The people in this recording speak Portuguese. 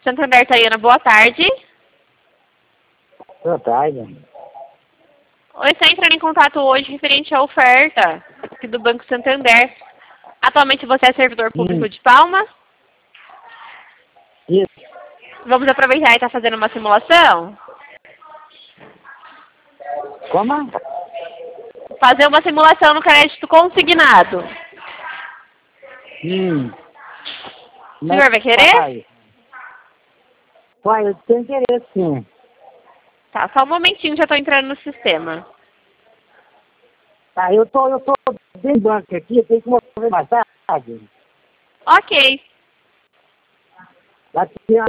Santander, Tayana, boa tarde. Boa tarde. Oi, está entrando em contato hoje referente à oferta aqui do Banco Santander. Atualmente você é servidor público de Palma? Isso. Vamos aproveitar e estar fazendo uma simulação? Como? Fazer uma simulação no crédito consignado. O senhor vai querer? Pai, eu tenho interesse, sim. Tá, só um momentinho, já estou entrando no sistema. Tá, eu tô dentro do banco aqui, eu tenho que mostrar mais tarde. Ok. Lá tinha